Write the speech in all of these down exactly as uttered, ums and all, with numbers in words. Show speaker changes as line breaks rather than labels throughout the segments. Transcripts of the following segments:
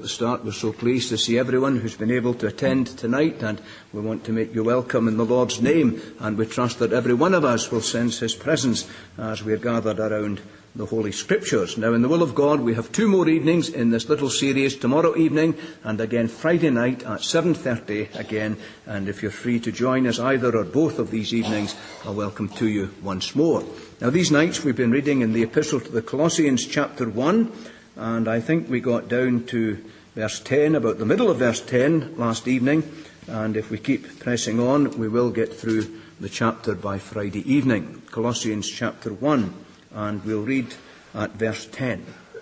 the start, we're so pleased to see everyone who's been able to attend tonight, and we want to make you welcome in the Lord's name, and we trust that every one of us will sense his presence as we are gathered around the Holy Scriptures. Now, in the will of God, we have two more evenings in this little series, tomorrow evening and again Friday night at seven thirty again, and if you're free to join us either or both of these evenings, a welcome to you once more. Now, these nights we've been reading in the Epistle to the Colossians chapter one, and I think we got down to verse ten, about the middle of verse ten last evening, and if we keep pressing on, we will get through the chapter by Friday evening. Colossians chapter one, and we'll read at verse ten.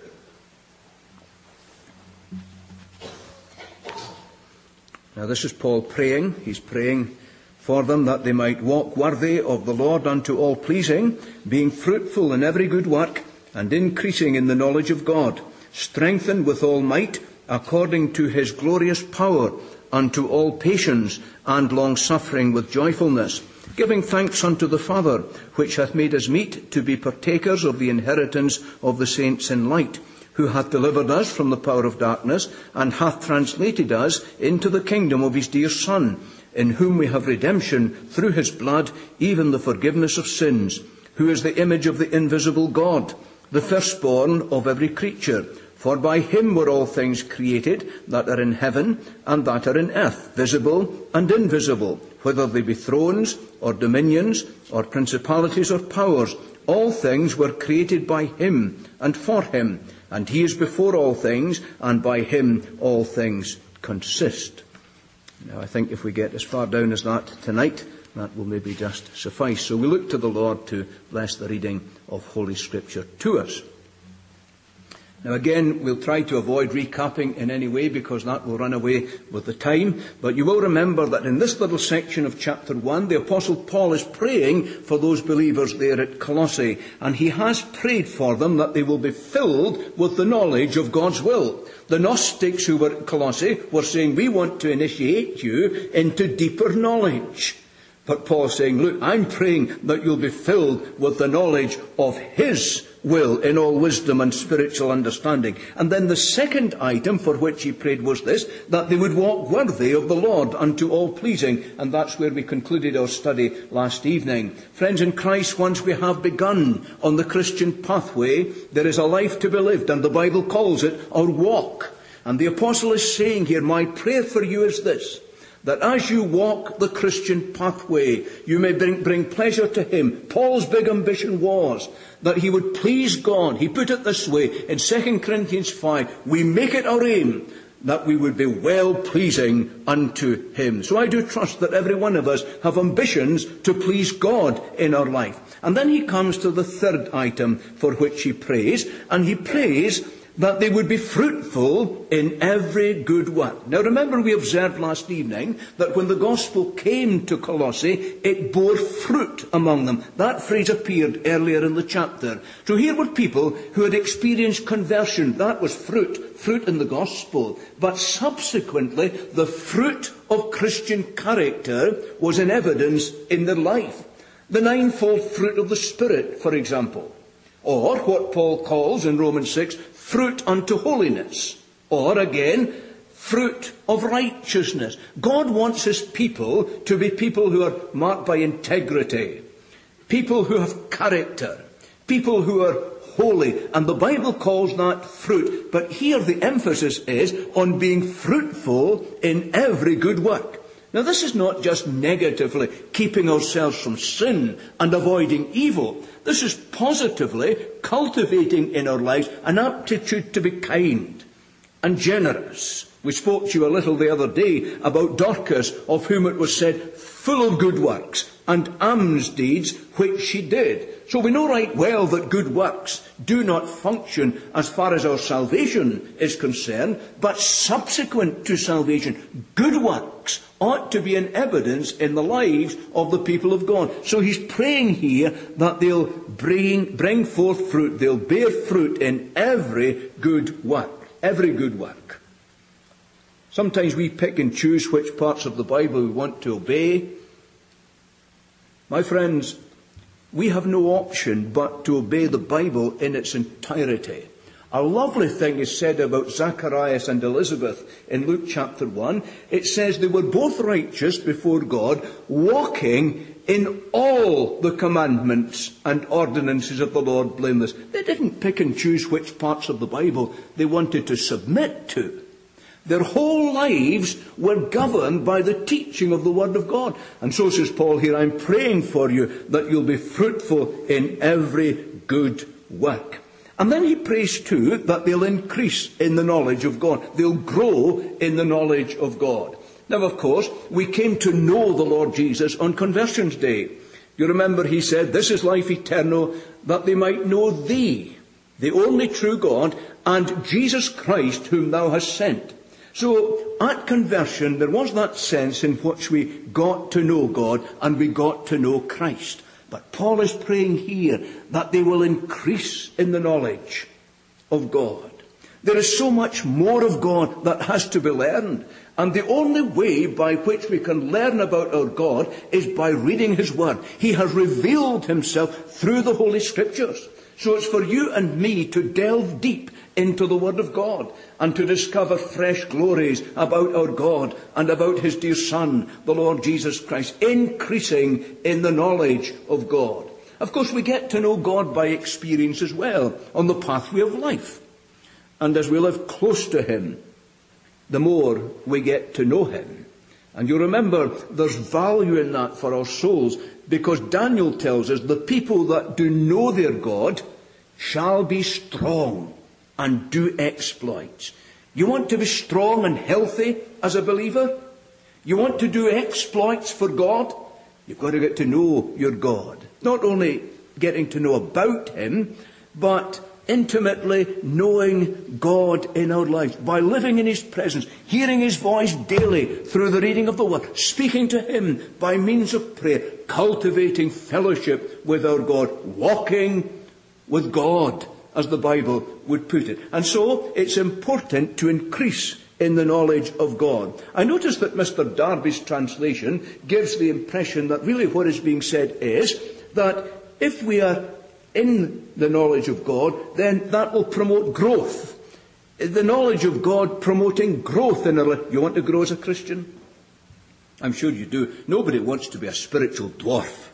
Now, this is Paul praying. He's praying for them that they might walk worthy of the Lord unto all pleasing, being fruitful in every good work, and increasing in the knowledge of God, strengthened with all might, according to his glorious power, unto all patience and long-suffering with joyfulness, giving thanks unto the Father, which hath made us meet to be partakers of the inheritance of the saints in light, who hath delivered us from the power of darkness, and hath translated us into the kingdom of his dear Son, in whom we have redemption through his blood, even the forgiveness of sins, who is the image of the invisible God, the firstborn of every creature. For by him were all things created, that are in heaven and that are in earth, visible and invisible, whether they be thrones or dominions or principalities or powers. All things were created by him and for him, and he is before all things, and by him all things consist. Now, I think if we get as far down as that tonight, that will maybe just suffice. So we look to the Lord to bless the reading of Holy Scripture to us. Now, again, we'll try to avoid recapping in any way, because that will run away with the time. But you will remember that in this little section of chapter one, the Apostle Paul is praying for those believers there at Colossae. And he has prayed for them that they will be filled with the knowledge of God's will. The Gnostics who were at Colossae were saying, we want to initiate you into deeper knowledge. But Paul's saying, look, I'm praying that you'll be filled with the knowledge of his will in all wisdom and spiritual understanding. And then the second item for which he prayed was this, that they would walk worthy of the Lord unto all pleasing. And that's where we concluded our study last evening. Friends in Christ, once we have begun on the Christian pathway, there is a life to be lived, and the Bible calls it our walk. And the apostle is saying here, my prayer for you is this, that as you walk the Christian pathway, you may bring, bring pleasure to him. Paul's big ambition was that he would please God. He put it this way in Second Corinthians five, we make it our aim that we would be well-pleasing unto him. So I do trust that every one of us have ambitions to please God in our life. And then he comes to the third item for which he prays, and he prays that they would be fruitful in every good work. Now, remember, we observed last evening that when the gospel came to Colossae, it bore fruit among them. That phrase appeared earlier in the chapter. So here were people who had experienced conversion. That was fruit, fruit in the gospel. But subsequently, the fruit of Christian character was in evidence in their life. The ninefold fruit of the Spirit, for example. Or what Paul calls in Romans six, fruit unto holiness. Or again, fruit of righteousness. God wants his people to be people who are marked by integrity, people who have character, people who are holy. And the Bible calls that fruit. But here the emphasis is on being fruitful in every good work. Now, this is not just negatively keeping ourselves from sin and avoiding evil. This is positively cultivating in our lives an aptitude to be kind and generous. We spoke to you a little the other day about Dorcas, of whom it was said, full of good works, and alms deeds which she did. So we know right well that good works do not function as far as our salvation is concerned, but subsequent to salvation, good works ought to be an evidence in the lives of the people of God. So he's praying here that they'll bring, bring forth fruit, they'll bear fruit in every good work, every good work. Sometimes we pick and choose which parts of the Bible we want to obey. My friends, we have no option but to obey the Bible in its entirety. A lovely thing is said about Zacharias and Elizabeth in Luke chapter one. It says they were both righteous before God, walking in all the commandments and ordinances of the Lord blameless. They didn't pick and choose which parts of the Bible they wanted to submit to. Their whole lives were governed by the teaching of the Word of God. And so says Paul here, I'm praying for you that you'll be fruitful in every good work. And then he prays too that they'll increase in the knowledge of God. They'll grow in the knowledge of God. Now, of course, we came to know the Lord Jesus on Conversion's Day. You remember he said, this is life eternal, that they might know thee, the only true God, and Jesus Christ, whom thou hast sent. So, at conversion, there was that sense in which we got to know God and we got to know Christ. But Paul is praying here that they will increase in the knowledge of God. There is so much more of God that has to be learned. And the only way by which we can learn about our God is by reading his Word. He has revealed himself through the Holy Scriptures. So it's for you and me to delve deep into the Word of God and to discover fresh glories about our God and about his dear Son, the Lord Jesus Christ, increasing in the knowledge of God. Of course, we get to know God by experience as well, on the pathway of life. And as we live close to him, the more we get to know him. And you remember, there's value in that for our souls, because Daniel tells us the people that do know their God shall be strong and do exploits. You want to be strong and healthy as a believer? You want to do exploits for God? You've got to get to know your God. Not only getting to know about him, but intimately knowing God in our lives, by living in his presence, hearing his voice daily through the reading of the Word, speaking to him by means of prayer, cultivating fellowship with our God, walking with God, as the Bible would put it. And so it's important to increase in the knowledge of God. I notice that Mister Darby's translation gives the impression that really what is being said is that if we are in the knowledge of God, then that will promote growth. The knowledge of God promoting growth in our life. You want to grow as a Christian? I'm sure you do. Nobody wants to be a spiritual dwarf.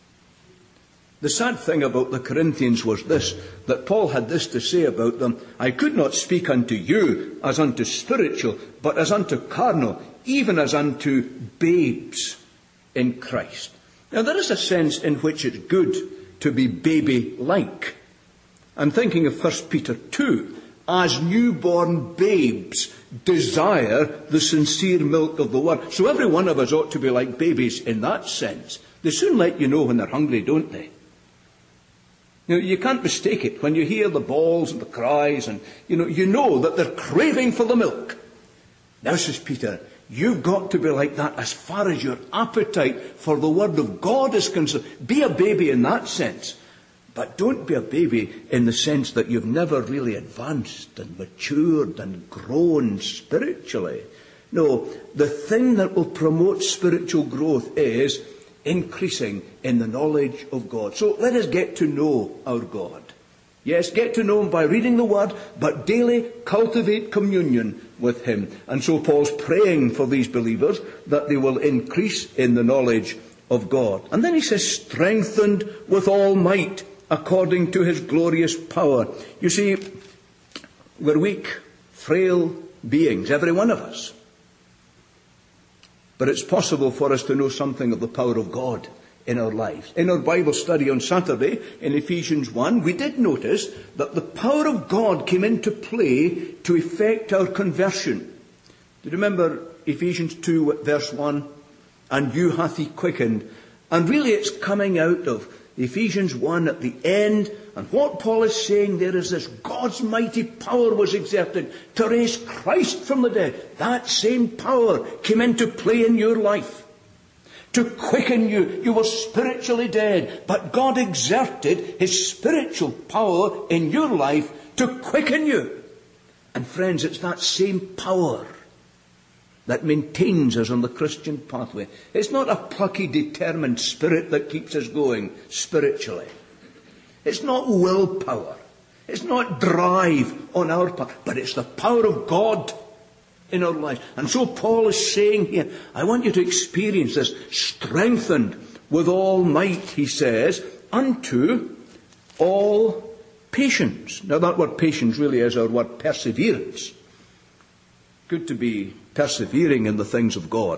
The sad thing about the Corinthians was this, that Paul had this to say about them: I could not speak unto you as unto spiritual, but as unto carnal, even as unto babes in Christ. Now there is a sense in which it's good to be baby-like. I'm thinking of First Peter two. As newborn babes desire the sincere milk of the Word. So every one of us ought to be like babies in that sense. They soon let you know when they're hungry, don't they? You know, you can't mistake it when you hear the bawls and the cries, and you know, you know that they're craving for the milk. Now, says Peter, you've got to be like that as far as your appetite for the Word of God is concerned. Be a baby in that sense. But don't be a baby in the sense that you've never really advanced and matured and grown spiritually. No, the thing that will promote spiritual growth is increasing in the knowledge of God. So let us get to know our God. Yes, get to know him by reading the Word, but daily cultivate communion with him. And so Paul's praying for these believers that they will increase in the knowledge of God. And then he says, strengthened with all might according to his glorious power. You see, we're weak, frail beings, every one of us. But it's possible for us to know something of the power of God in our lives. In our Bible study on Saturday, in Ephesians one, we did notice that the power of God came into play to effect our conversion. Do you remember Ephesians two, verse one? And you hath he quickened. And really it's coming out of Ephesians one at the end. And what Paul is saying there is this: God's mighty power was exerted to raise Christ from the dead. That same power came into play in your life to quicken you. You were spiritually dead, but God exerted his spiritual power in your life to quicken you. And friends, it's that same power that maintains us on the Christian pathway. It's not a plucky, determined spirit that keeps us going spiritually. It's not willpower. It's not drive on our part, but it's the power of God in our lives. And so Paul is saying here, I want you to experience this, strengthened with all might, he says, unto all patience. Now that word patience really is our word perseverance. Good to be persevering in the things of God.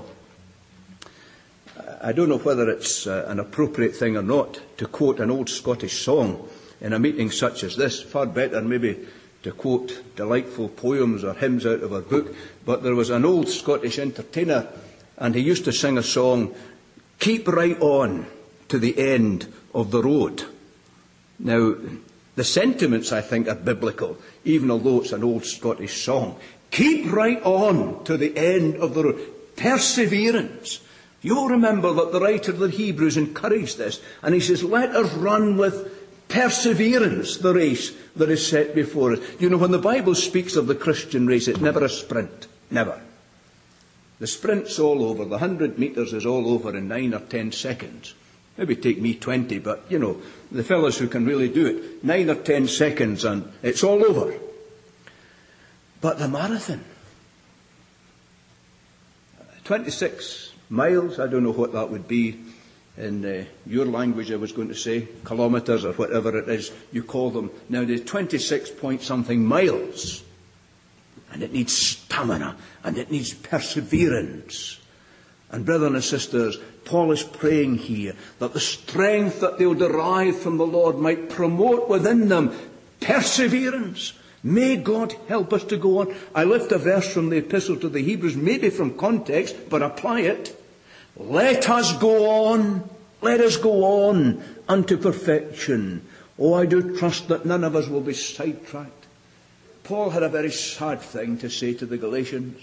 I don't know whether it's uh, an appropriate thing or not to quote an old Scottish song in a meeting such as this. Far better maybe to quote delightful poems or hymns out of a book. But there was an old Scottish entertainer, and he used to sing a song, "Keep right on to the end of the road." Now, the sentiments, I think, are biblical, even although it's an old Scottish song. Keep right on to the end of the road. Perseverance. You'll remember that the writer of the Hebrews encouraged this, and he says, let us run with perseverance the race that is set before us. You know, when the Bible speaks of the Christian race, it's never a sprint. Never. The sprint's all over. The hundred metres is all over in nine or ten seconds. Maybe take me twenty, but, you know, the fellows who can really do it, nine or ten seconds and it's all over. But the marathon, twenty-six miles, I don't know what that would be in uh, your language, I was going to say, kilometres or whatever it is you call them. Nowadays, twenty-six point something miles. And it needs stamina, and it needs perseverance. And brothers and sisters, Paul is praying here that the strength that they'll derive from the Lord might promote within them perseverance. May God help us to go on. I lift a verse from the Epistle to the Hebrews, maybe from context, but apply it. Let us go on, let us go on unto perfection. Oh, I do trust that none of us will be sidetracked. Paul had a very sad thing to say to the Galatians.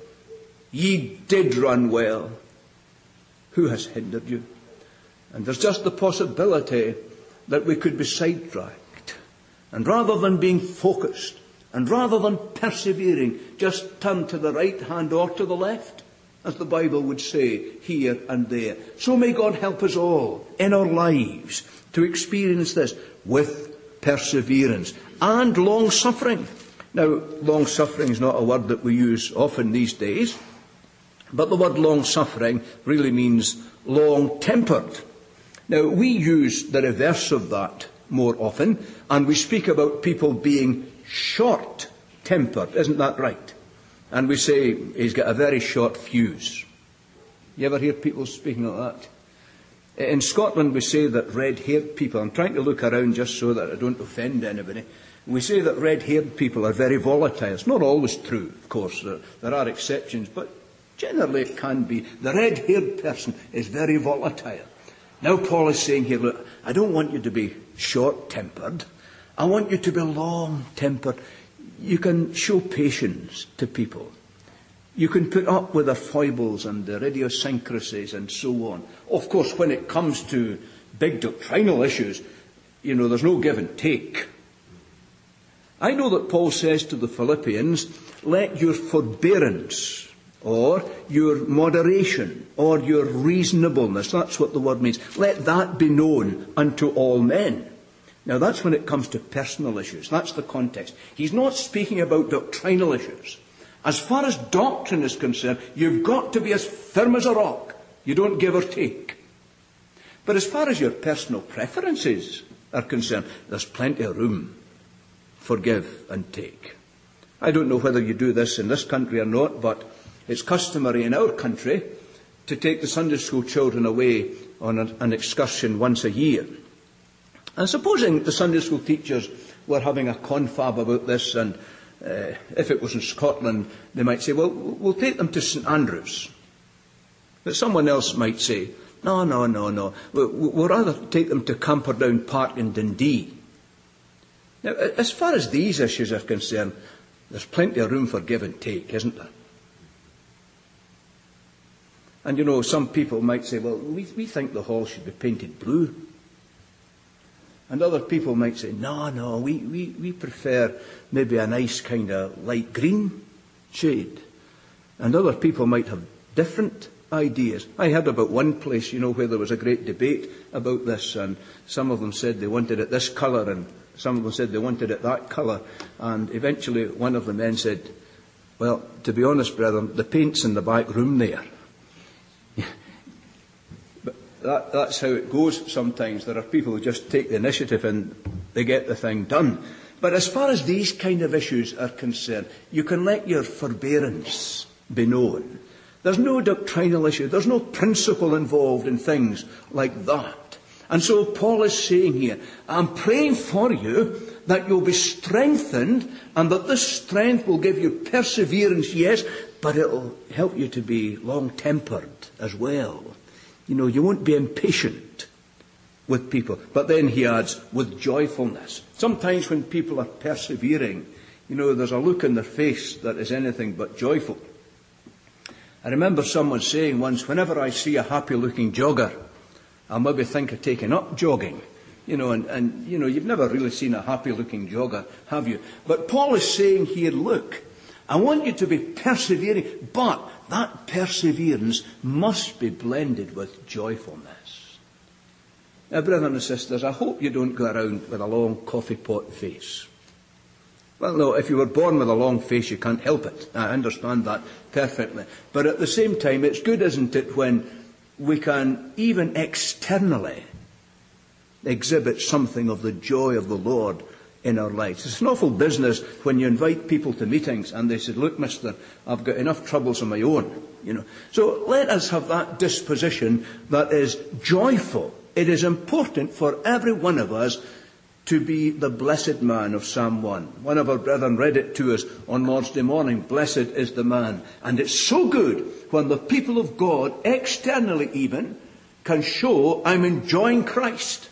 Ye did run well. Who has hindered you? And there's just the possibility that we could be sidetracked. And rather than being focused, and rather than persevering, just turn to the right hand or to the left, as the Bible would say, here and there. So may God help us all in our lives to experience this with perseverance and long-suffering. Now, long-suffering is not a word that we use often these days, but the word long-suffering really means long-tempered. Now, we use the reverse of that more often, and we speak about people being short-tempered. Isn't that right? And we say, he's got a very short fuse. You ever hear people speaking like that? In Scotland, we say that red-haired people, I'm trying to look around just so that I don't offend anybody, we say that red-haired people are very volatile. It's not always true, of course. There, there are exceptions, but generally it can be. The red-haired person is very volatile. Now Paul is saying here, look, I don't want you to be short-tempered. I want you to be long-tempered. You can show patience to people. You can put up with their foibles and their idiosyncrasies and so on. Of course, when it comes to big doctrinal issues, you know, there's no give and take. I know that Paul says to the Philippians, let your forbearance or your moderation or your reasonableness, that's what the word means, let that be known unto all men. Now that's when it comes to personal issues. That's the context. He's not speaking about doctrinal issues. As far as doctrine is concerned, you've got to be as firm as a rock. You don't give or take. But as far as your personal preferences are concerned, there's plenty of room for give and take. I don't know whether you do this in this country or not, but it's customary in our country to take the Sunday school children away on an, an excursion once a year. And supposing the Sunday school teachers were having a confab about this, and uh, if it was in Scotland, they might say, well, we'll take them to St Andrews. But someone else might say, no, no, no, no, we'll, we'll rather take them to Camperdown Park in Dundee. Now, as far as these issues are concerned, there's plenty of room for give and take, isn't there? And you know, some people might say, well, we, we think the hall should be painted blue. And other people might say, no, no, we, we, we prefer maybe a nice kind of light green shade. And other people might have different ideas. I heard about one place, you know, where there was a great debate about this, and some of them said they wanted it this colour, and some of them said they wanted it that colour, and eventually one of the men said, well, to be honest, brethren, the paint's in the back room there. But that, that's how it goes sometimes. There are people who just take the initiative and they get the thing done. But as far as these kind of issues are concerned, you can let your forbearance be known. There's no doctrinal issue. There's no principle involved in things like that. And so Paul is saying here, I'm praying for you that you'll be strengthened and that this strength will give you perseverance, yes, but it'll help you to be long-tempered as well. You know, you won't be impatient with people. But then he adds, with joyfulness. Sometimes when people are persevering, you know, there's a look in their face that is anything but joyful. I remember someone saying once, whenever I see a happy-looking jogger, I'll maybe think of taking up jogging. You know, and, and, you know, you've never really seen a happy-looking jogger, have you? But Paul is saying here, look, I want you to be persevering, but that perseverance must be blended with joyfulness. Now, brothers and sisters, I hope you don't go around with a long coffee pot face. Well, no, if you were born with a long face, you can't help it. I understand that perfectly. But at the same time, it's good, isn't it, when we can even externally exhibit something of the joy of the Lord in our lives. It's an awful business when you invite people to meetings and they say, look, mister, I've got enough troubles of my own. You know. So let us have that disposition that is joyful. It is important for every one of us to be the blessed man of Psalm one. One of our brethren read it to us on Lord's Day morning. Blessed is the man. And it's so good when the people of God, externally even, can show I'm enjoying Christ.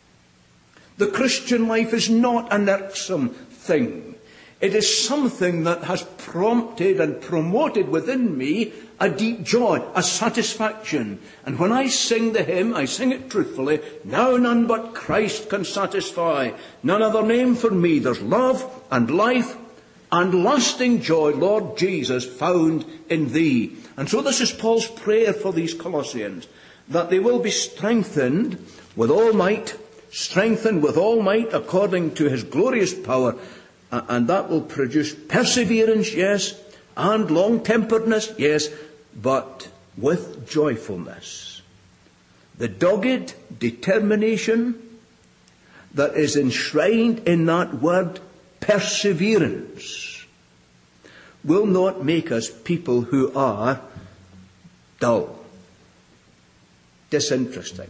The Christian life is not an irksome thing. It is something that has prompted and promoted within me a deep joy, a satisfaction. And when I sing the hymn, I sing it truthfully, now none but Christ can satisfy. None other name for me. There's love and life and lasting joy, Lord Jesus, found in thee. And so this is Paul's prayer for these Colossians, that they will be strengthened with all might, strengthened with all might according to his glorious power, and that will produce perseverance, yes, and long-temperedness, yes, but with joyfulness. The dogged determination that is enshrined in that word perseverance will not make us people who are dull, disinteresting,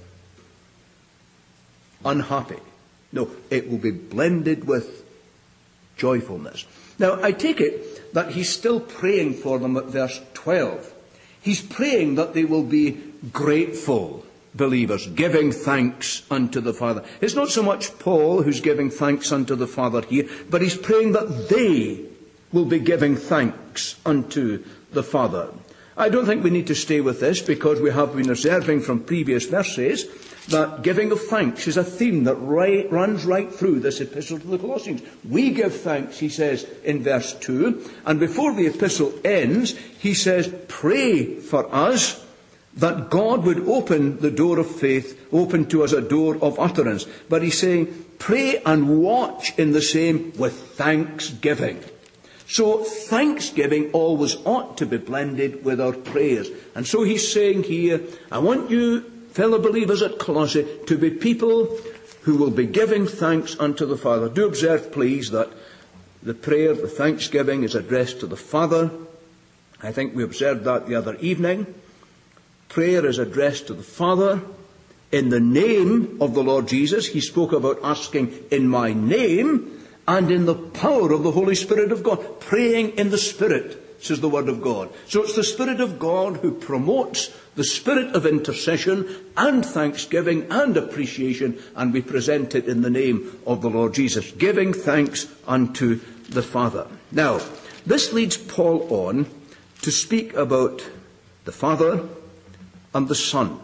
unhappy. No, it will be blended with joyfulness. Now, I take it that he's still praying for them at verse twelve. He's praying that they will be grateful believers, giving thanks unto the Father. It's not so much Paul who's giving thanks unto the Father here, but he's praying that they will be giving thanks unto the Father. I don't think we need to stay with this, because we have been observing from previous verses that giving of thanks is a theme that right, runs right through this epistle to the Colossians. We give thanks, he says in verse two, and before the epistle ends, he says, pray for us that God would open the door of faith, open to us a door of utterance. But he's saying, pray and watch in the same with thanksgiving. So thanksgiving always ought to be blended with our prayers. And so he's saying here, I want you, fellow believers at Colossae, to be people who will be giving thanks unto the Father. Do observe, please, that the prayer, the thanksgiving, is addressed to the Father. I think we observed that the other evening. Prayer is addressed to the Father in the name of the Lord Jesus. He spoke about asking in my name, and in the power of the Holy Spirit of God. Praying in the Spirit, says the Word of God. So it's the Spirit of God who promotes the spirit of intercession and thanksgiving and appreciation, and we present it in the name of the Lord Jesus, giving thanks unto the Father. Now, this leads Paul on to speak about the Father and the Son.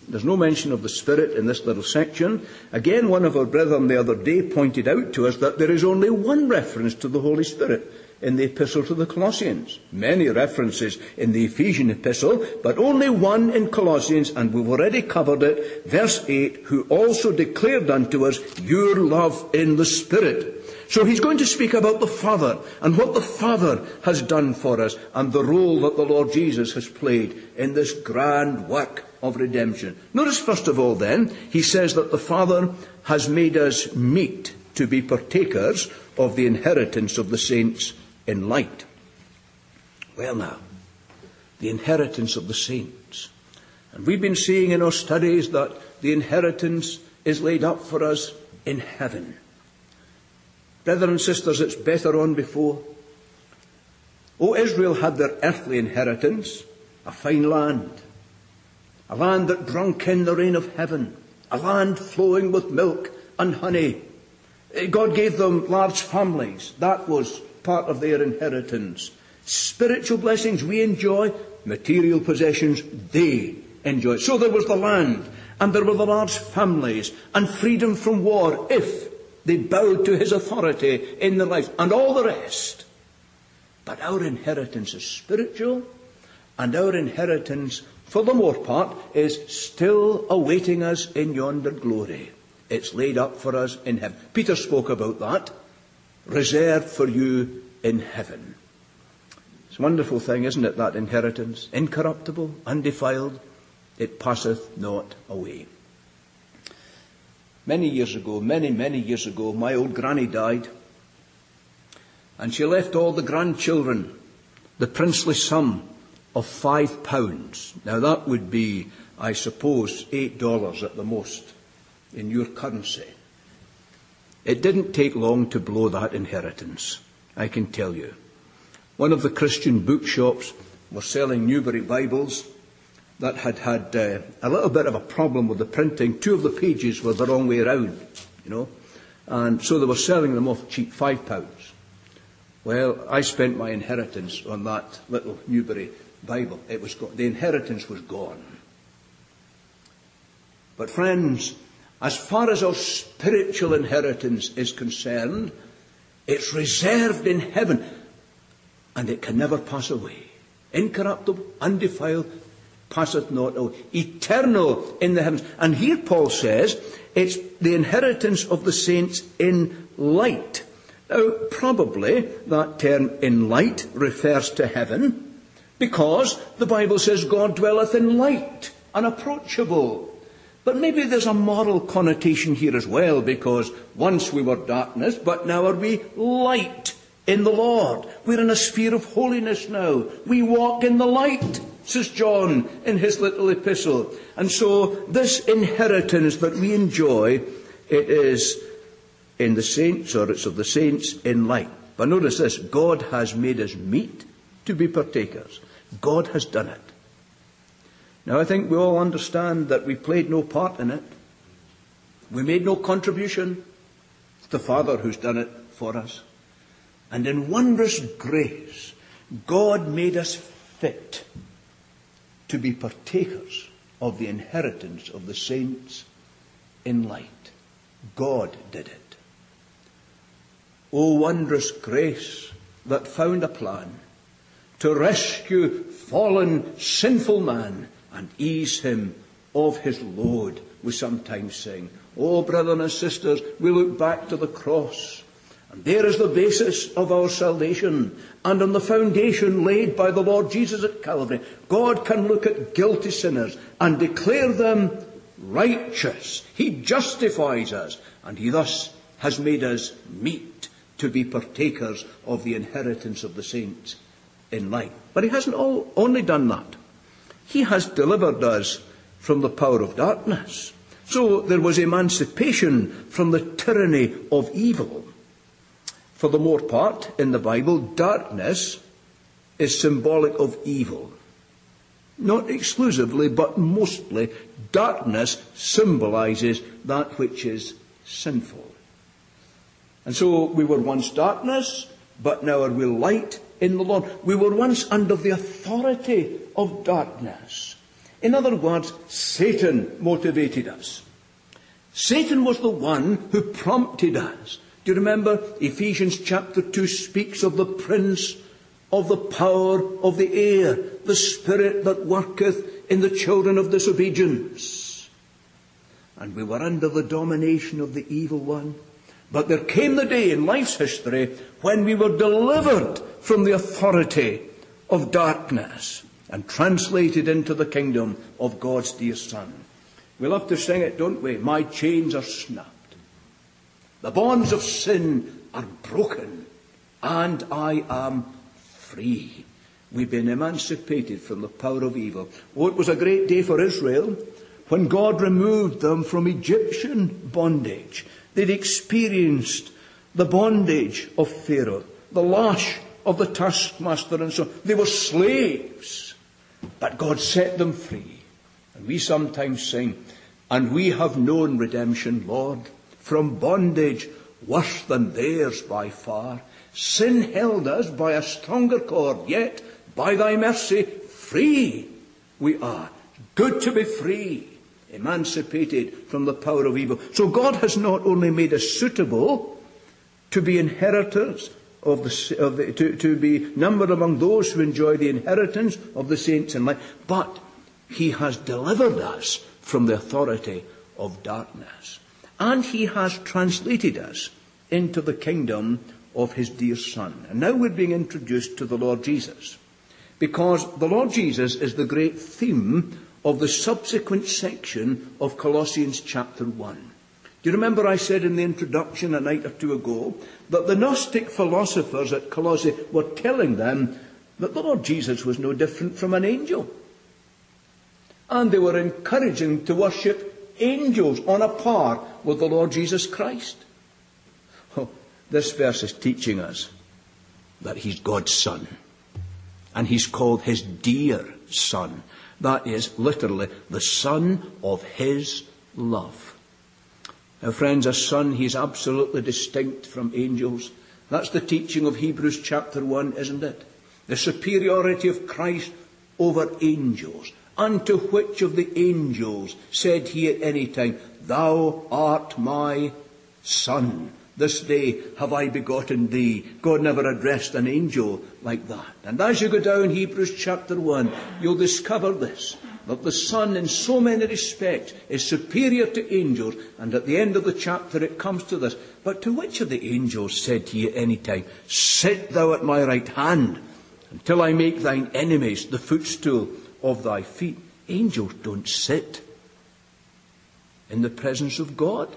There's no mention of the Spirit in this little section. Again, one of our brethren the other day pointed out to us that there is only one reference to the Holy Spirit in the epistle to the Colossians. Many references in the Ephesian epistle, but only one in Colossians, and we've already covered it. Verse eight, who also declared unto us your love in the Spirit. So he's going to speak about the Father and what the Father has done for us and the role that the Lord Jesus has played in this grand work of redemption. Notice first of all then, he says that the Father has made us meet to be partakers of the inheritance of the saints in light. Well now, the inheritance of the saints. And we've been seeing in our studies that the inheritance is laid up for us in heaven. Brothers and sisters, it's better on before. Oh, Israel had their earthly inheritance, a fine land, a land that drunk in the rain of heaven, a land flowing with milk and honey. God gave them large families. That was part of their inheritance. Spiritual blessings we enjoy, material possessions they enjoy. So there was the land, and there were the large families, and freedom from war if they bowed to his authority in their lives, and all the rest. But our inheritance is spiritual, and our inheritance, for the most part, is still awaiting us in yonder glory. It's laid up for us in heaven. Peter spoke about that. Reserved for you in heaven. It's a wonderful thing, isn't it, that inheritance? Incorruptible, undefiled, it passeth not away. Many years ago, many, many years ago, my old granny died. And she left all the grandchildren the princely sum of five pounds. Now that would be, I suppose, eight dollars at the most in your currency. It didn't take long to blow that inheritance, I can tell you. One of the Christian bookshops was selling Newbury Bibles that had had uh, a little bit of a problem with the printing. Two of the pages were the wrong way around, you know. And so they were selling them off cheap, five pounds. Well, I spent my inheritance on that little Newbury Bible. It was gone. The inheritance was gone. But friends, as far as our spiritual inheritance is concerned, it's reserved in heaven, and it can never pass away. Incorruptible, undefiled, passeth not away. Eternal in the heavens. And here Paul says, it's the inheritance of the saints in light. Now, probably that term in light refers to heaven, because the Bible says God dwelleth in light, unapproachable. But maybe there's a moral connotation here as well, because once we were darkness, but now are we light in the Lord. We're in a sphere of holiness now. We walk in the light, says John in his little epistle. And so this inheritance that we enjoy, it is in the saints, or it's of the saints in light. But notice this, God has made us meet to be partakers. God has done it. Now, I think we all understand that we played no part in it. We made no contribution. It's the Father who's done it for us. And in wondrous grace, God made us fit to be partakers of the inheritance of the saints in light. God did it. Oh, wondrous grace that found a plan to rescue fallen, sinful man and ease him of his load, we sometimes sing. Oh, brothers and sisters, we look back to the cross, and there is the basis of our salvation. And on the foundation laid by the Lord Jesus at Calvary, God can look at guilty sinners and declare them righteous. He justifies us, and he thus has made us meet to be partakers of the inheritance of the saints in light. But he hasn't all, only done that. He has delivered us from the power of darkness. So there was emancipation from the tyranny of evil. For the most part, in the Bible, darkness is symbolic of evil. Not exclusively, but mostly, darkness symbolizes that which is sinful. And so we were once darkness, but now are we light in the Lord. We were once under the authority of darkness. In other words, Satan motivated us. Satan was the one who prompted us. Do you remember Ephesians chapter two speaks of the prince of the power of the air, the spirit that worketh in the children of disobedience. And we were under the domination of the evil one. But there came the day in life's history when we were delivered from the authority of darkness and translated into the kingdom of God's dear Son. We love to sing it, don't we? My chains are snapped. The bonds of sin are broken. And I am free. We've been emancipated from the power of evil. Oh, it was a great day for Israel when God removed them from Egyptian bondage. They'd experienced the bondage of Pharaoh, the lash of the taskmaster, and so on. They were slaves. But God set them free. And we sometimes sing, and we have known redemption, Lord, from bondage worse than theirs by far. Sin held us by a stronger cord, yet by thy mercy free we are. Good to be free, emancipated from the power of evil. So God has not only made us suitable to be inheritors of the, of the to, to be numbered among those who enjoy the inheritance of the saints in light, but he has delivered us from the authority of darkness. And he has translated us into the kingdom of his dear Son. And now we're being introduced to the Lord Jesus, because the Lord Jesus is the great theme of the subsequent section of Colossians chapter one. Do you remember I said in the introduction a night or two ago that the Gnostic philosophers at Colossae were telling them that the Lord Jesus was no different from an angel. And they were encouraging to worship angels on a par with the Lord Jesus Christ. Oh, this verse is teaching us that he's God's Son. And he's called his dear Son. That is literally the Son of his love. Now, friends, a son, he's absolutely distinct from angels. That's the teaching of Hebrews chapter one, isn't it? The superiority of Christ over angels. Unto which of the angels said he at any time, Thou art my Son. This day have I begotten thee. God never addressed an angel like that. And as you go down Hebrews chapter one, you'll discover this, that the Son in so many respects is superior to angels. And at the end of the chapter it comes to this, But to which of the angels said he at any time, Sit thou at my right hand, until I make thine enemies the footstool of thy feet? Angels don't sit in the presence of God.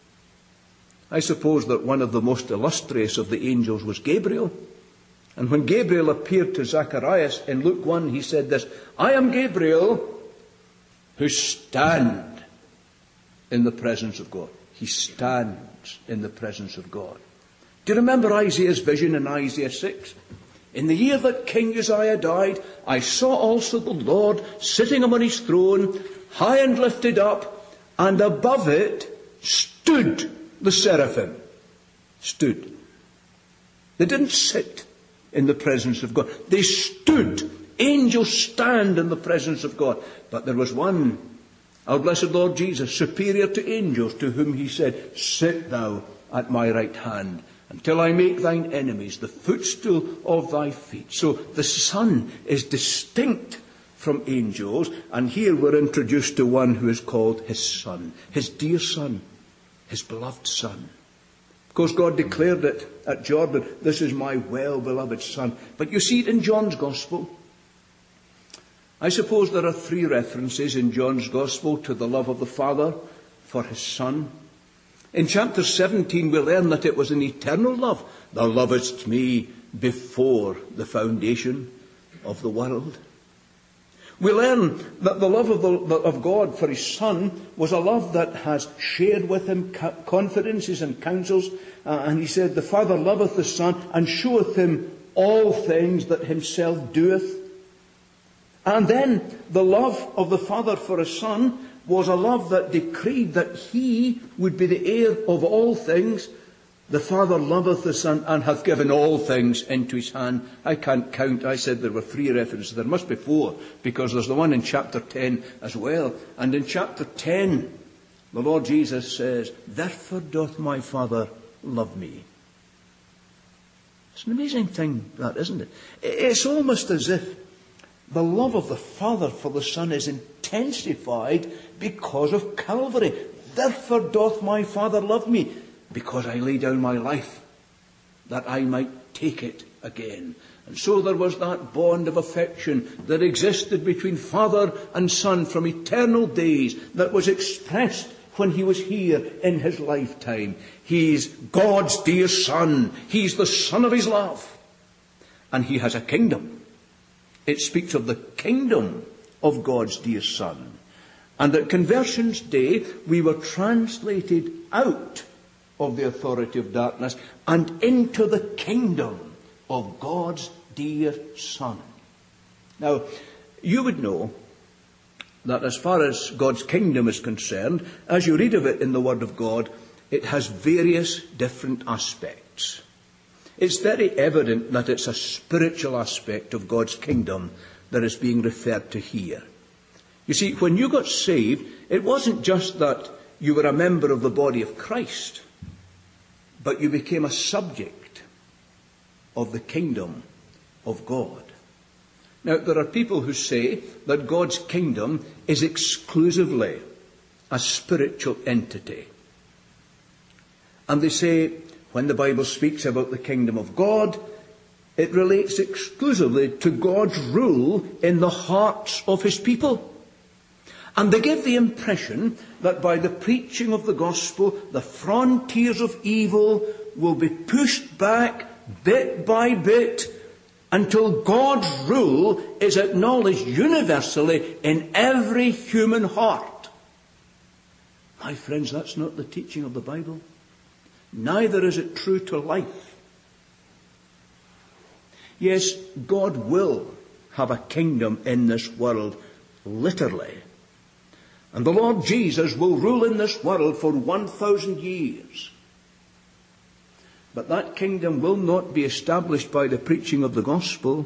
I suppose that one of the most illustrious of the angels was Gabriel. And when Gabriel appeared to Zacharias in Luke one, he said this, I am Gabriel who stand in the presence of God. He stands in the presence of God. Do you remember Isaiah's vision in Isaiah six? In the year that King Uzziah died, I saw also the Lord sitting upon his throne, high and lifted up, and above it stood the seraphim. Stood. They didn't sit in the presence of God. They stood. Angels stand in the presence of God. But there was one, our blessed Lord Jesus, superior to angels, to whom he said, Sit thou at my right hand, until I make thine enemies the footstool of thy feet. So the Son is distinct from angels, and here we're introduced to one who is called his Son, his dear Son, his beloved Son. Of course, God declared it at Jordan, This is my well-beloved Son. But you see it in John's Gospel. I suppose there are three references in John's Gospel to the love of the Father for his Son. In chapter seventeen, we learn that it was an eternal love. Thou lovest me before the foundation of the world. We learn that the love of, the, of God for his Son was a love that has shared with him confidences and counsels. Uh, and he said, The Father loveth the Son, and showeth him all things that himself doeth. And then the love of the Father for his Son was a love that decreed that he would be the heir of all things, The Father loveth the Son and hath given all things into his hand. I can't count. I said there were three references. There must be four, because there's the one in chapter ten as well. And in chapter ten, the Lord Jesus says, therefore doth my Father love me. It's an amazing thing, that, isn't it? It's almost as if the love of the Father for the Son is intensified because of Calvary. Therefore doth my Father love me, because I lay down my life, that I might take it again. And so there was that bond of affection that existed between Father and Son from eternal days, that was expressed when he was here in his lifetime. He's God's dear Son. He's the Son of his love. And he has a kingdom. It speaks of the kingdom of God's dear Son. And at Conversion's Day, we were translated out of the authority of darkness and into the kingdom of God's dear Son. Now, you would know that as far as God's kingdom is concerned, as you read of it in the Word of God, it has various different aspects. It's very evident that it's a spiritual aspect of God's kingdom that is being referred to here. You see, when you got saved, it wasn't just that you were a member of the body of Christ, but you became a subject of the kingdom of God. Now, there are people who say that God's kingdom is exclusively a spiritual entity. And they say, when the Bible speaks about the kingdom of God, it relates exclusively to God's rule in the hearts of his people. And they give the impression that by the preaching of the gospel, the frontiers of evil will be pushed back bit by bit until God's rule is acknowledged universally in every human heart. My friends, that's not the teaching of the Bible. Neither is it true to life. Yes, God will have a kingdom in this world, literally. And the Lord Jesus will rule in this world for one thousand years. But that kingdom will not be established by the preaching of the gospel.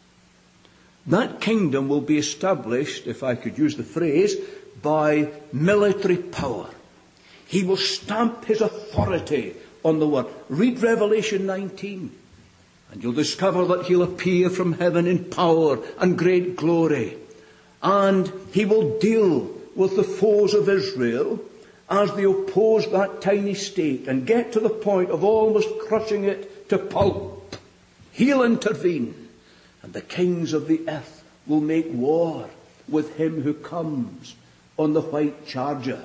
That kingdom will be established, if I could use the phrase, by military power. He will stamp his authority on the world. Read Revelation nineteen, and you'll discover that he'll appear from heaven in power and great glory. And he will deal with the foes of Israel as they oppose that tiny state and get to the point of almost crushing it to pulp. He'll intervene, and the kings of the earth will make war with him who comes on the white charger.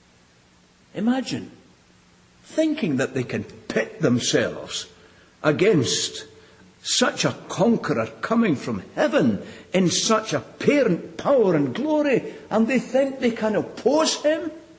Imagine thinking that they can pit themselves against such a conqueror coming from heaven in such apparent power and glory, and they think they can oppose him.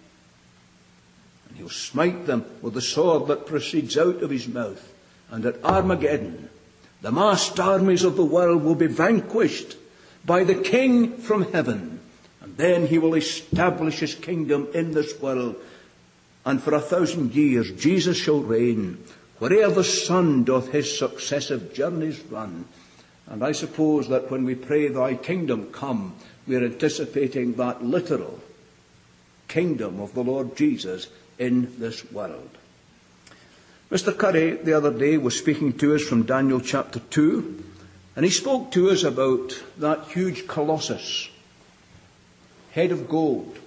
And he'll smite them with the sword that proceeds out of his mouth. And at Armageddon, the massed armies of the world will be vanquished by the King from heaven. And then he will establish his kingdom in this world. And for a thousand years Jesus shall reign, where'er the sun doth his successive journeys run. And I suppose that when we pray, thy kingdom come, we are anticipating that literal kingdom of the Lord Jesus in this world. Mister Curry the other day was speaking to us from Daniel chapter two, and he spoke to us about that huge colossus, head of gold,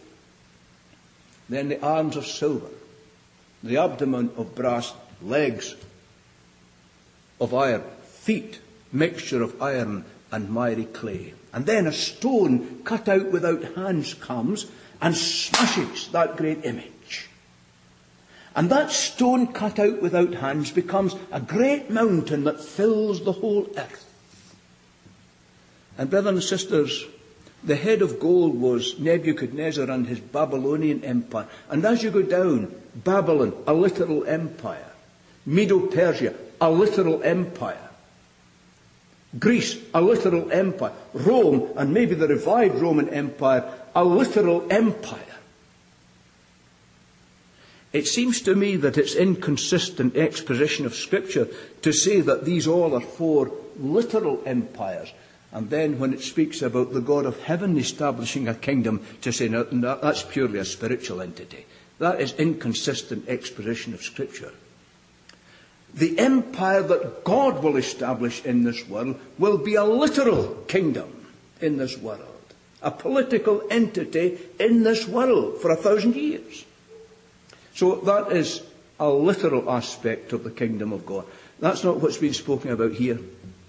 then the arms of silver, the abdomen of brass, legs of iron, feet, mixture of iron and miry clay. And then a stone cut out without hands comes and smashes that great image. And that stone cut out without hands becomes a great mountain that fills the whole earth. And brothers and sisters, the head of gold was Nebuchadnezzar and his Babylonian empire. And as you go down, Babylon, a literal empire. Medo-Persia, a literal empire. Greece, a literal empire. Rome, and maybe the revived Roman Empire, a literal empire. It seems to me that it's inconsistent exposition of Scripture to say that these all are four literal empires, and then when it speaks about the God of heaven establishing a kingdom, to say no, no, that's purely a spiritual entity. That is inconsistent exposition of Scripture. The empire that God will establish in this world will be a literal kingdom in this world, a political entity in this world for a thousand years. So that is a literal aspect of the kingdom of God. That's not what's been spoken about here.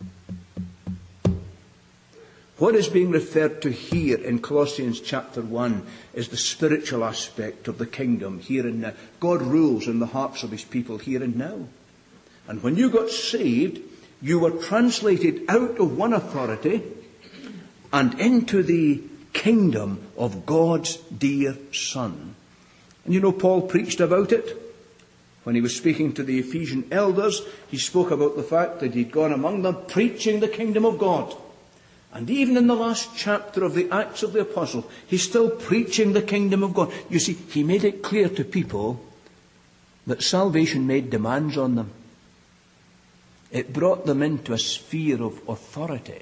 What is being referred to here in Colossians chapter one is the spiritual aspect of the kingdom here and now. God rules in the hearts of his people here and now. And when you got saved, you were translated out of one authority and into the kingdom of God's dear Son. And you know, Paul preached about it. When he was speaking to the Ephesian elders, he spoke about the fact that he'd gone among them preaching the kingdom of God. And even in the last chapter of the Acts of the Apostle, he's still preaching the kingdom of God. You see, he made it clear to people that salvation made demands on them. It brought them into a sphere of authority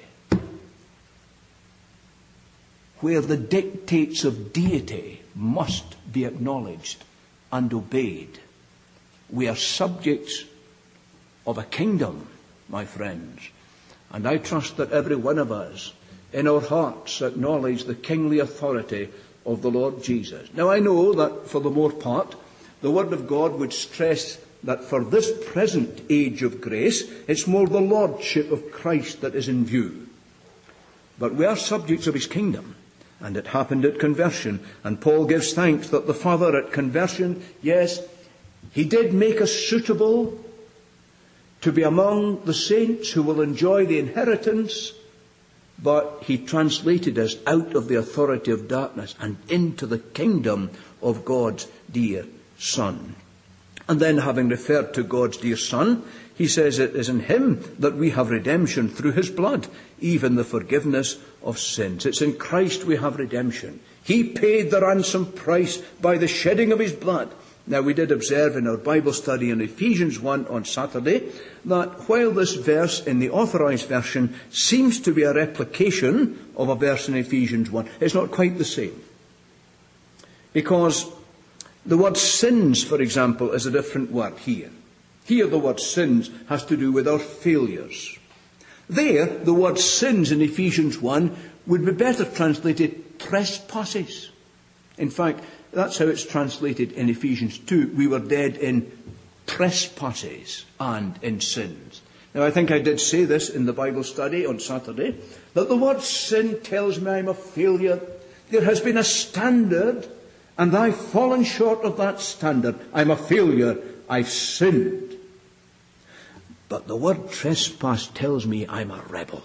where the dictates of deity must be acknowledged and obeyed. We are subjects of a kingdom, my friends. And I trust that every one of us in our hearts acknowledge the kingly authority of the Lord Jesus. Now I know that for the most part, the Word of God would stress that for this present age of grace, it's more the lordship of Christ that is in view. But we are subjects of his kingdom. And it happened at conversion. And Paul gives thanks that the Father at conversion, yes, he did make us suitable to be among the saints who will enjoy the inheritance, but he translated us out of the authority of darkness and into the kingdom of God's dear Son. And then, having referred to God's dear Son, he says it is in him that we have redemption through his blood, even the forgiveness of sins. It's in Christ we have redemption. He paid the ransom price by the shedding of his blood. Now, we did observe in our Bible study in Ephesians one on Saturday that while this verse in the Authorized Version seems to be a replication of a verse in Ephesians one, it's not quite the same. Because the word sins, for example, is a different word here. Here the word sins has to do with our failures. There, the word sins in Ephesians one would be better translated trespasses. In fact, that's how it's translated in Ephesians two. We were dead in trespasses and in sins. Now, I think I did say this in the Bible study on Saturday, that the word sin tells me I'm a failure. There has been a standard, and I've fallen short of that standard. I'm a failure. I've sinned. But the word trespass tells me I'm a rebel.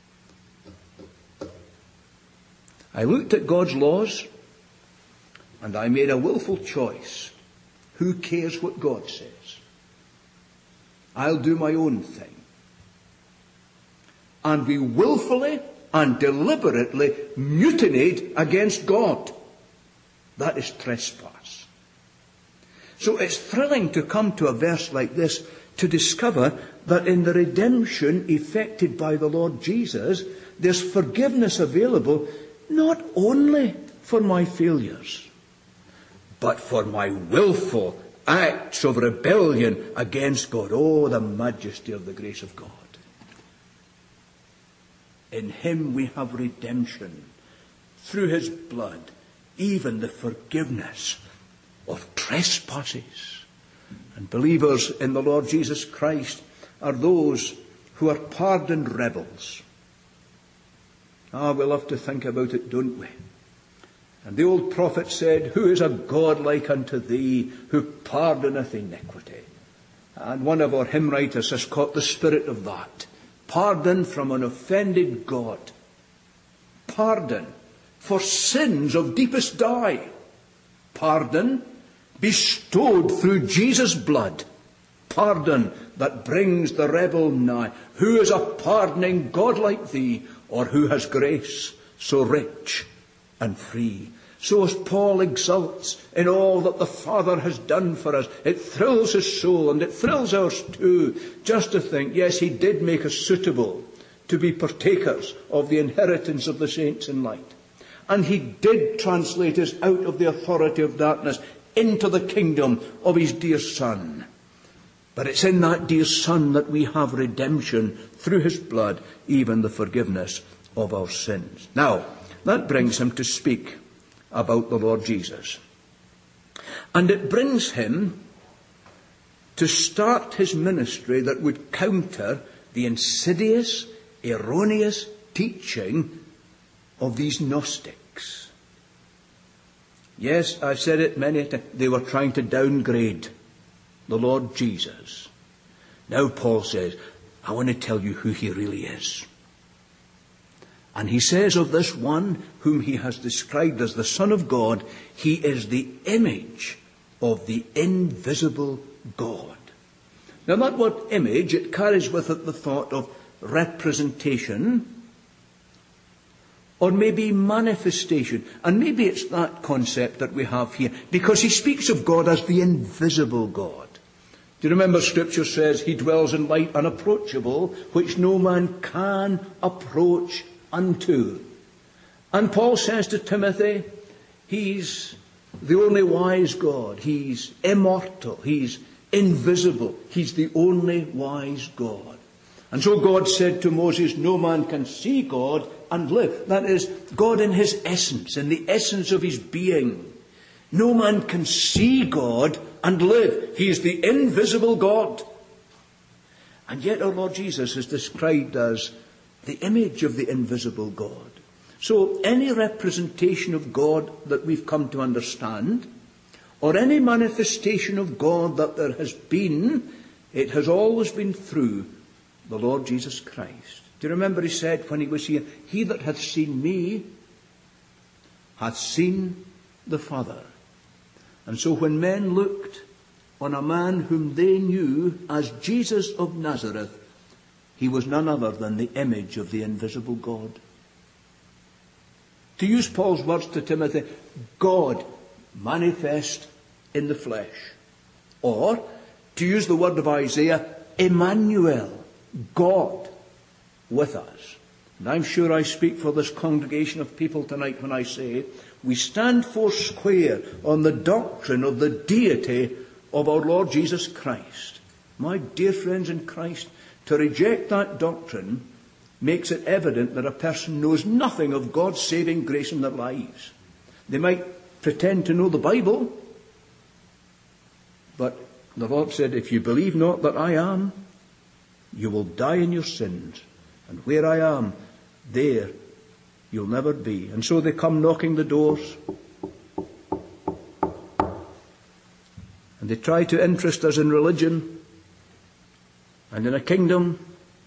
I looked at God's laws, and I made a willful choice. Who cares what God says? I'll do my own thing. And we willfully and deliberately mutinied against God. That is trespass. So it's thrilling to come to a verse like this to discover that in the redemption effected by the Lord Jesus, there's forgiveness available not only for my failures, but for my willful acts of rebellion against God. Oh, the majesty of the grace of God. In him we have redemption through his blood, even the forgiveness of trespasses. And believers in the Lord Jesus Christ are those who are pardoned rebels. Ah, we love to think about it, don't we? And the old prophet said, who is a God like unto thee, who pardoneth iniquity? And one of our hymn writers has caught the spirit of that. Pardon from an offended God. Pardon for sins of deepest dye. Pardon bestowed through Jesus' blood. Pardon that brings the rebel nigh. Who is a pardoning God like thee, or who has grace so rich and free? So as Paul exults in all that the Father has done for us, it thrills his soul and it thrills ours too, just to think, yes, he did make us suitable to be partakers of the inheritance of the saints in light. And he did translate us out of the authority of darkness into the kingdom of his dear Son. But it's in that dear Son that we have redemption through his blood, even the forgiveness of our sins. Now, that brings him to speak about the Lord Jesus. And it brings him to start his ministry that would counter the insidious, erroneous teaching of these Gnostics. Yes, I've said it many times. They were trying to downgrade the Lord Jesus. Now Paul says, I want to tell you who he really is. And he says of this one whom he has described as the Son of God, he is the image of the invisible God. Now that word image, it carries with it the thought of representation, or maybe manifestation. And maybe it's that concept that we have here, because he speaks of God as the invisible God. Do you remember Scripture says he dwells in light unapproachable, which no man can approach unto. And Paul says to Timothy, he's the only wise God. He's immortal. He's invisible. He's the only wise God. And so God said to Moses, no man can see God and live. That is, God in his essence, in the essence of his being. No man can see God and live. He is the invisible God. And yet our Lord Jesus is described as the image of the invisible God. So any representation of God that we've come to understand, or any manifestation of God that there has been, it has always been through the Lord Jesus Christ. Do you remember he said when he was here, he that hath seen me hath seen the Father. And so when men looked on a man whom they knew as Jesus of Nazareth, he was none other than the image of the invisible God. To use Paul's words to Timothy, God manifest in the flesh. Or, to use the word of Isaiah, Emmanuel, God with us. And I'm sure I speak for this congregation of people tonight when I say, we stand four square on the doctrine of the deity of our Lord Jesus Christ. My dear friends in Christ, to reject that doctrine makes it evident that a person knows nothing of God's saving grace in their lives. They might pretend to know the Bible, but the Lord said, if you believe not that I am, you will die in your sins. And where I am, there you'll never be. And so they come knocking the doors. And they try to interest us in religion and in a kingdom.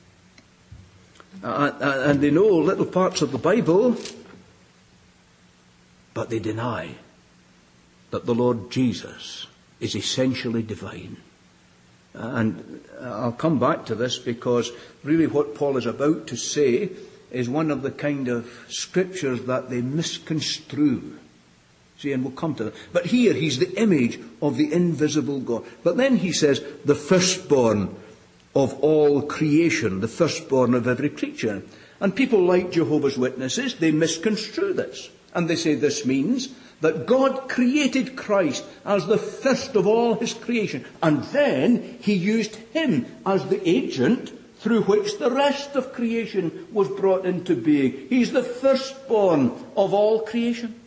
Uh, and they know little parts of the Bible, but they deny that the Lord Jesus is essentially divine. And I'll come back to this because really what Paul is about to say is one of the kind of scriptures that they misconstrue. See, and we'll come to that. But here he's the image of the invisible God. But then he says, the firstborn of all creation, the firstborn of every creature. And people like Jehovah's Witnesses, they misconstrue this. And they say this means that God created Christ as the first of all his creation. And then he used him as the agent through which the rest of creation was brought into being. He's the firstborn of all creation.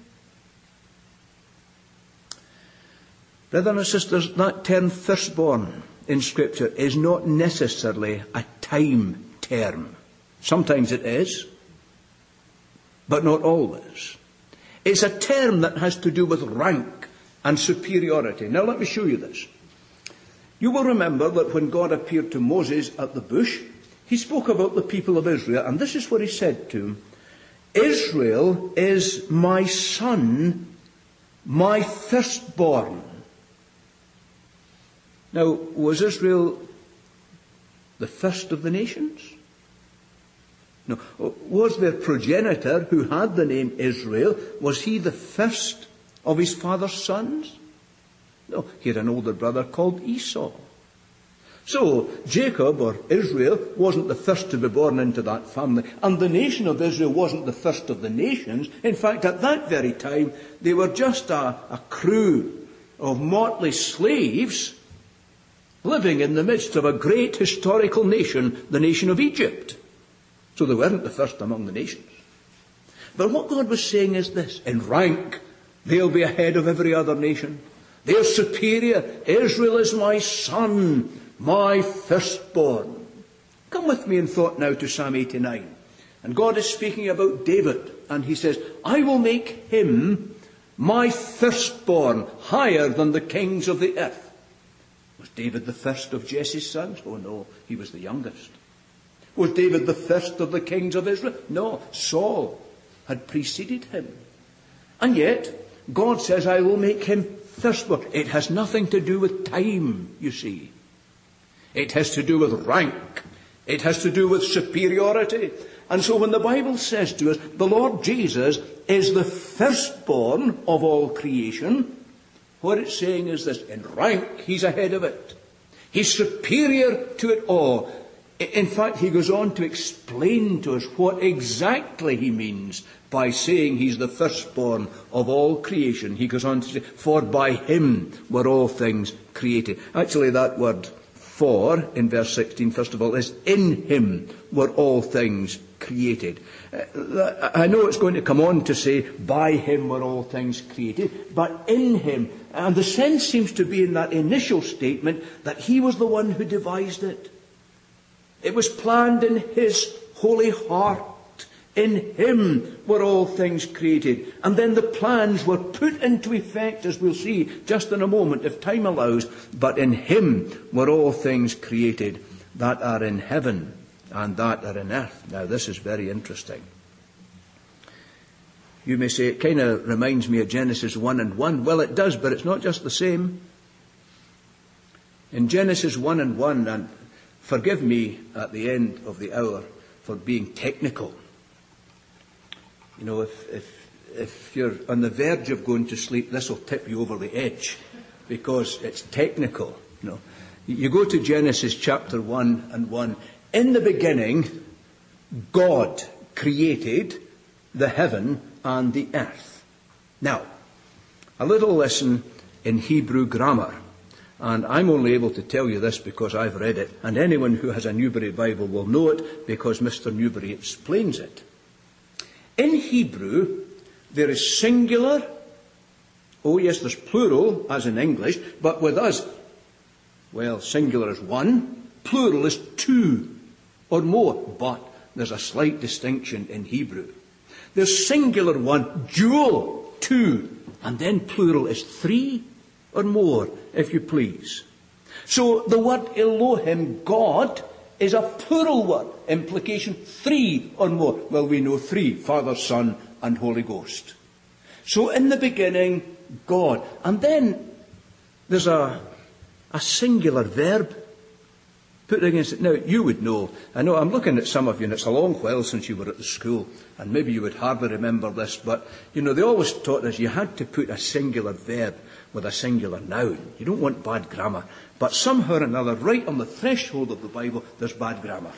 Brothers and sisters, that term firstborn in Scripture is not necessarily a time term. Sometimes it is, but not always. It's a term that has to do with rank and superiority. Now let me show you this. You will remember that when God appeared to Moses at the bush, he spoke about the people of Israel, and this is what he said to him. Israel is my son, my firstborn. Now, was Israel the first of the nations? No. Was their progenitor, who had the name Israel, was he the first of his father's sons? No, he had an older brother called Esau. So, Jacob, or Israel, wasn't the first to be born into that family. And the nation of Israel wasn't the first of the nations. In fact, at that very time, they were just a, a crew of motley slaves living in the midst of a great historical nation, the nation of Egypt. So they weren't the first among the nations. But what God was saying is this: in rank, they'll be ahead of every other nation. They're superior. Israel is my son, my firstborn. Come with me in thought now to Psalm eighty-nine. And God is speaking about David. And he says, I will make him my firstborn, higher than the kings of the earth. Was David the first of Jesse's sons? Oh no, he was the youngest. Was David the first of the kings of Israel? No, Saul had preceded him. And yet, God says, I will make him firstborn. It has nothing to do with time, you see. It has to do with rank. It has to do with superiority. And so when the Bible says to us, the Lord Jesus is the firstborn of all creation, what it's saying is this: in rank, he's ahead of it. He's superior to it all. In fact, he goes on to explain to us what exactly he means by saying he's the firstborn of all creation. He goes on to say, for by him were all things created. Actually, that word for, in verse sixteen, first of all, is in him were all things created. Uh, I know it's going to come on to say, by him were all things created, but in him. And the sense seems to be in that initial statement that he was the one who devised it. It was planned in his holy heart. In him were all things created. And then the plans were put into effect, as we'll see just in a moment, if time allows. But in him were all things created that are in heaven and that are in earth. Now, this is very interesting. You may say, it kind of reminds me of Genesis one and one. Well, it does, but it's not just the same. In Genesis one and one, and forgive me at the end of the hour for being technical. You know, if, if, if you're on the verge of going to sleep, this will tip you over the edge because it's technical. You know, you go to Genesis chapter one and one. In the beginning, God created the heaven and the earth. Now, a little lesson in Hebrew grammar. And I'm only able to tell you this because I've read it. And anyone who has a Newbery Bible will know it because Mister Newbery explains it. In Hebrew, there is singular. Oh yes, there's plural, as in English. But with us, well, singular is one. Plural is two or more. But there's a slight distinction in Hebrew. There's singular one, dual, two. And then plural is three or more, if you please. So the word Elohim, God, is a plural word. Implication, three or more. Well, we know three, Father, Son, and Holy Ghost. So in the beginning, God. And then there's a, a singular verb put against it. Now, you would know. I know I'm looking at some of you, and it's a long while since you were at the school, and maybe you would hardly remember this, but, you know, they always taught us you had to put a singular verb with a singular noun. You don't want bad grammar. But somehow or another, right on the threshold of the Bible, there's bad grammar.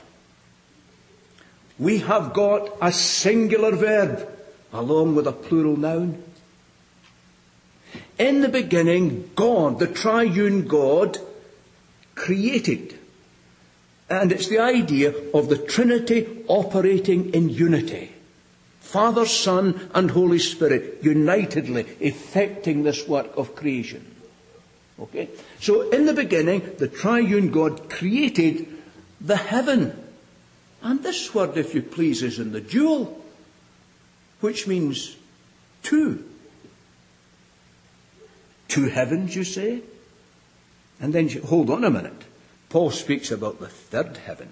We have got a singular verb along with a plural noun. In the beginning, God, the triune God, created. And it's the idea of the Trinity operating in unity. Father, Son, and Holy Spirit unitedly effecting this work of creation. Okay? So in the beginning, the triune God created the heaven. And this word, if you please, is in the dual, which means two. Two heavens, you say? And then, you, hold on a minute. Paul speaks about the third heaven.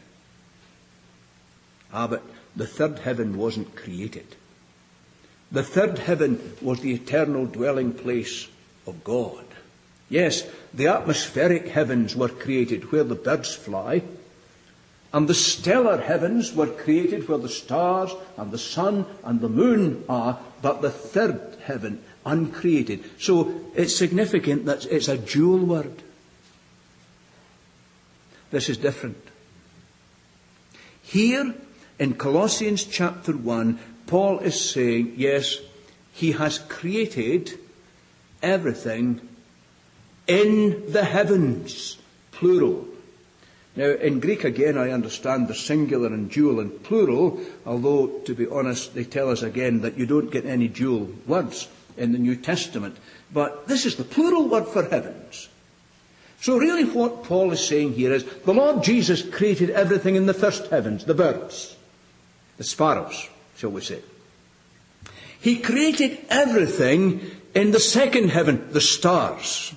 Ah, but the third heaven wasn't created. The third heaven was the eternal dwelling place of God. Yes, the atmospheric heavens were created where the birds fly. And the stellar heavens were created where the stars and the sun and the moon are, but the third heaven uncreated. So it's significant that it's a dual word. This is different. Here in Colossians chapter one, Paul is saying, yes, he has created everything in the heavens, plural. Now, in Greek, again, I understand the singular and dual and plural, although, to be honest, they tell us again that you don't get any dual words in the New Testament. But this is the plural word for heavens. So really what Paul is saying here is, the Lord Jesus created everything in the first heavens, the birds, the sparrows, shall we say. He created everything in the second heaven, the stars.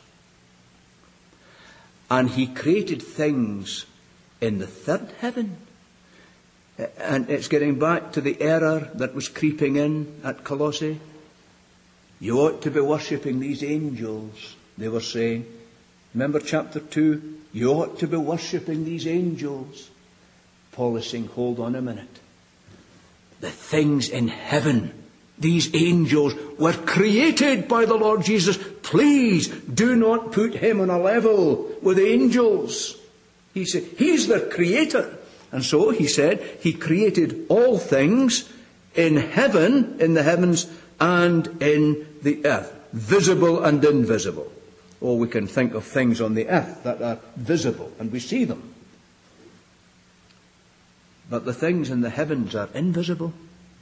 And he created things in the third heaven. And it's getting back to the error that was creeping in at Colossae. You ought to be worshipping these angels, they were saying. Remember chapter two? You ought to be worshipping these angels. Paul is saying, hold on a minute. The things in heaven, these angels, were created by the Lord Jesus. Please do not put him on a level with angels. He said, he's the creator. And so he said, he created all things in heaven, in the heavens, and in the earth, visible and invisible. Or we can think of things on the earth that are visible, and we see them. But the things in the heavens are invisible.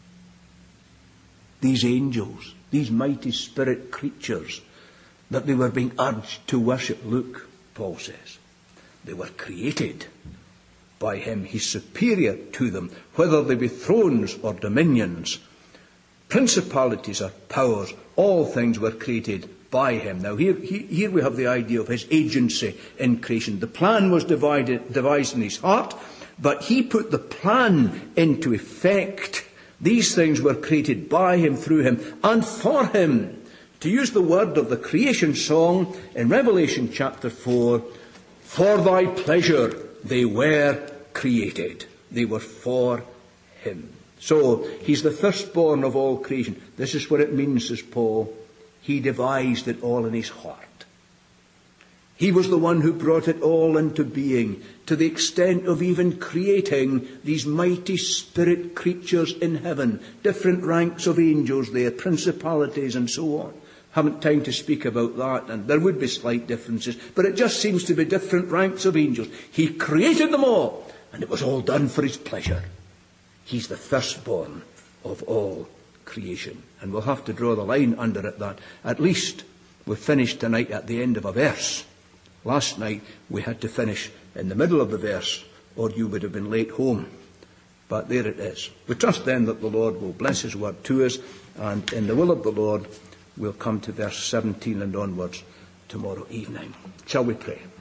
These angels, these mighty spirit creatures that they were being urged to worship. Look, Paul says, they were created by him. He's superior to them, whether they be thrones or dominions, principalities or powers. All things were created by him. Now here, here we have the idea of his agency in creation. The plan was divided, devised in his heart, but he put the plan into effect. These things were created by him, through him, and for him. To use the word of the creation song in Revelation chapter four, for thy pleasure they were created. They were for him. So, he's the firstborn of all creation. This is what it means, says Paul. He devised it all in his heart. He was the one who brought it all into being, to the extent of even creating these mighty spirit creatures in heaven, different ranks of angels there, principalities and so on. Haven't time to speak about that, and there would be slight differences, but it just seems to be different ranks of angels. He created them all, and it was all done for his pleasure. He's the firstborn of all creation. And we'll have to draw the line under it that at least we've finished tonight at the end of a verse. Last night we had to finish in the middle of the verse, or you would have been late home. But there it is. We trust then that the Lord will bless his word to us, and in the will of the Lord we'll come to verse seventeen and onwards tomorrow evening. Shall we pray?